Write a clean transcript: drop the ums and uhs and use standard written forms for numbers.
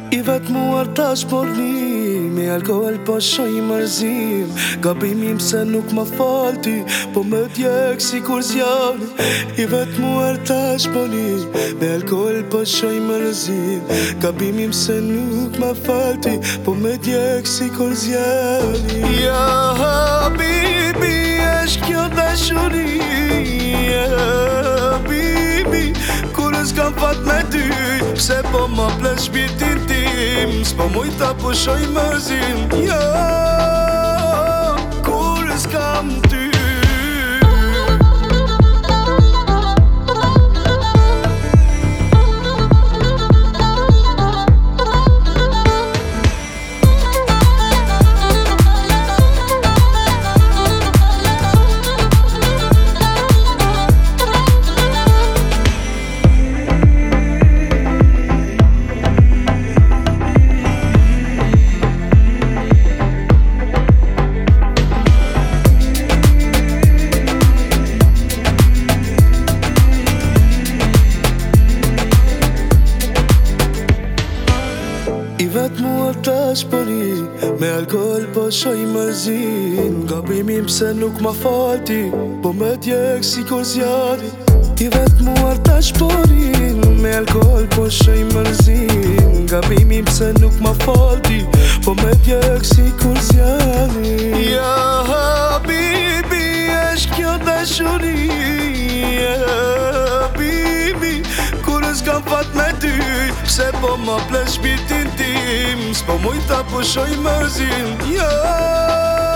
I vetë muar tash porni, me alkohol po shoj mërzim. Gabimi pse nuk ma falti, po me djek si kur zjani. I vetë muar tash porni, me alkohol po shoj mërzim. Gabimi pse nuk ma falti, po me djek si kur zjani. Ja habibi, është kjo dashuri. Ja habibi, kur s'kam fat me ty, pse po ma ples shpirtin tim, s'po muj ta pushoj mërzim. Ja, kur s'kam ty. I vetë mua tash përi, me alkohol po shoj mërzin. Gabimi pse nuk ma falti, po me djek si kur zjari. I vetë mua tash përi, me alkohol po shoj mërzin. Gabimi pse nuk ma falti, po me djek si kur zjari. Ja habibi, është kjo dashuri. Ja habibi, kur s'kam fat me ty, pse po ma ples shpirtin tim, s'po muj ta pushoj mërzin. Ja